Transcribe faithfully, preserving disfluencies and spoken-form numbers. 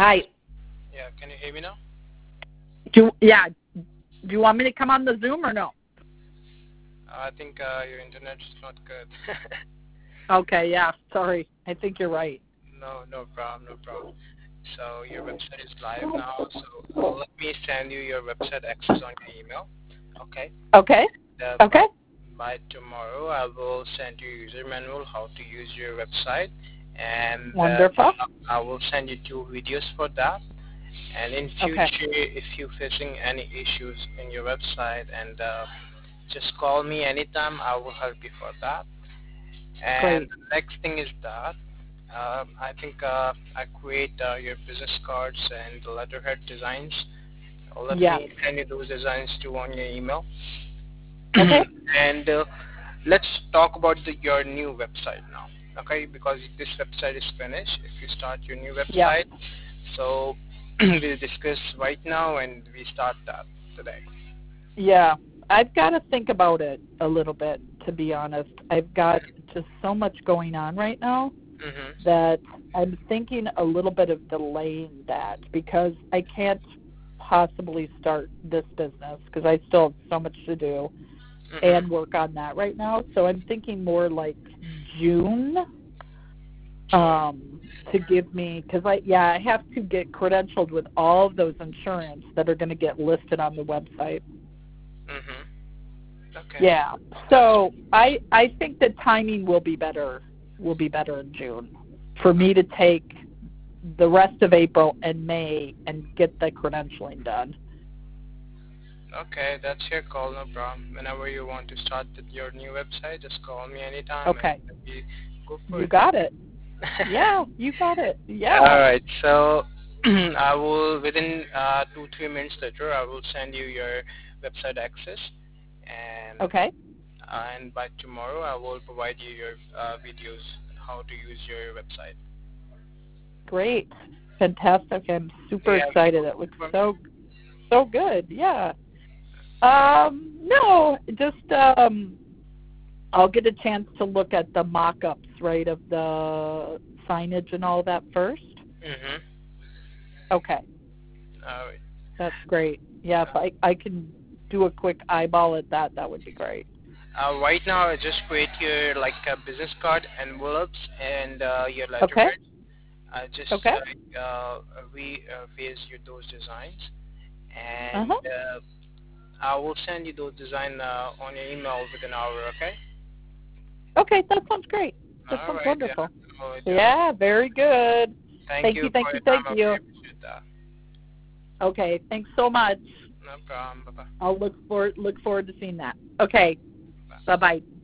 Hi. Yeah, can you hear me now? Do yeah. Do you want me to come on the Zoom or no? I think uh, your internet is not good. Okay, yeah. Sorry. I think you're right. no, no problem, no problem. So your website is live now. So uh, let me send you your website access on your email. Okay. Okay. Uh, Okay. by, by tomorrow, I will send you user manual how to use your website, and uh, Wonderful. I will send you two videos for that. And in future, Okay. if you're facing any issues in your website, and uh, just call me anytime. I will help you for that. And Great. the next thing is that uh, I think uh, I create uh, your business cards and the letterhead designs. Uh, Let Yes. me send you those designs to on your email. Okay. and uh, let's talk about the, your new website now, okay? Because this website is finished. If you start your new Yep. website, so we'll discuss right now and we start that today. Yeah. I've got to think about it a little bit, to be honest. I've got just so much going on right now Mm-hmm. that I'm thinking a little bit of delaying that because I can't possibly start this business because I still have so much to do Mm-hmm. and work on that right now. So I'm thinking more like June June. um, to give me because I yeah I have to get credentialed with all of those insurance that are going to get listed on the website. Mm-hmm. Okay. Yeah. That's So I I think the timing will be better will be better in June for me to take the rest of April and May and get the credentialing done. okay. That's your call, no problem. Whenever you want to start the, your new website, just call me anytime Okay. and we go for You it. got it. Yeah, you got it. All Yeah. right. So I will within uh, two three minutes later I will send you your website access, and Okay. and by tomorrow I will provide you your uh, videos how to use your website. Great. Fantastic. I'm Do super you have any excited. It questions looks for me? so so good. Yeah. Um no, just um I'll get a chance to look at the mock-ups, right, of the signage and all that first. Mhm. Okay. All right. That's great. Yeah, if I I can do a quick eyeball at that, that would be great. Uh, right now, I just create your like uh, business card envelopes and uh, your Okay. letterhead. I just Okay. uh, uh, re uh, phase you those designs, and Uh-huh. uh, I will send you those design uh, on your email within an hour. Okay. Okay, that sounds great. That All sounds right. Yeah. wonderful. No, it, uh, Yeah, very good. thank Thank you you, thank for you, your time. thank I you. really appreciate that. Okay, thanks so much. No problem. Bye bye. I'll look forward look forward to seeing that. Okay. Bye. Bye-bye.